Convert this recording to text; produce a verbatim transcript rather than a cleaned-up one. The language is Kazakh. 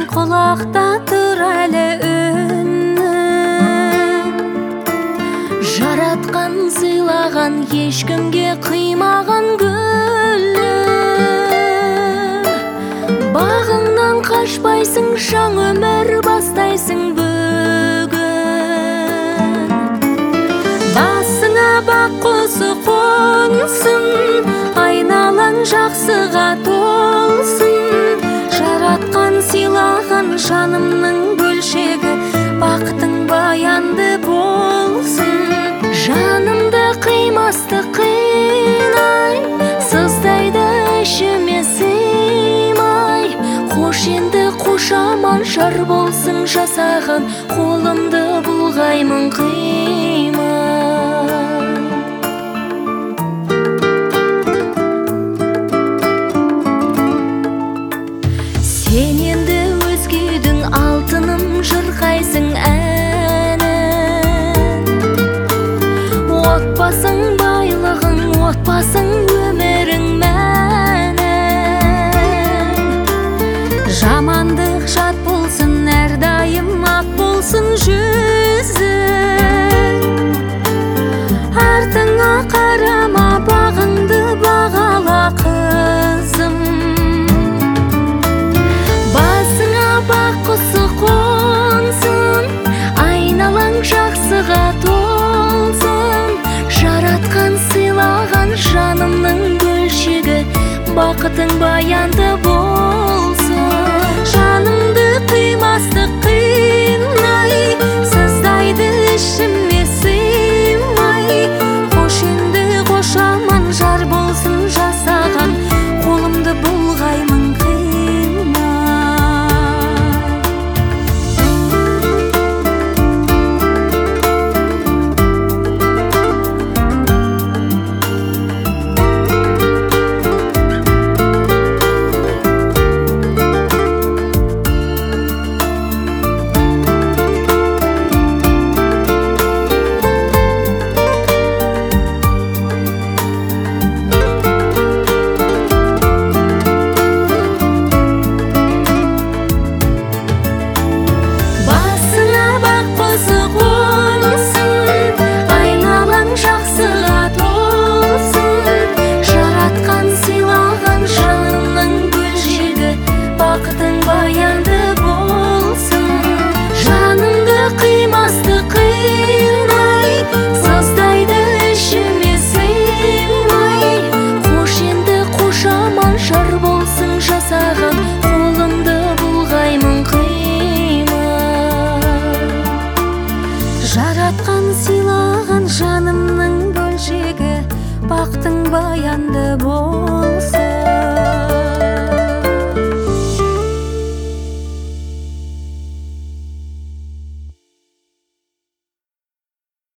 құлақта тұр әлі үнім. Жаратқан сыйлаған ешкімге қимаған гүлім. Бағыңнан қашпайсың, жаңа өмір бастайсың бүгін. Басыңа бақ құсы қонсын, айналаң жақсыға толсын. Жаратқан сыйлаған жанымның бөлшегі, бақытың баянды болсын. Жанымды қимасты қинай, сыздайды ішіме сыймай. Қош енді қош аман жар болсын жасаған, қолымды бұлғаймын қимай. Сен енді өзгедің алтыным жырқайсың әнін. Отбасың байлығың, отбасың өмірің мәні. Жамандық жат болсын, әрдайым ақ болсын жүзің. Артыңа қарама, бағыңды бағала қызым. Бақ құсы қонсын, айналаң жақсыға толсын. Жаратқан сыйлаған жанымның бөлшегі, бақытың баянды бол.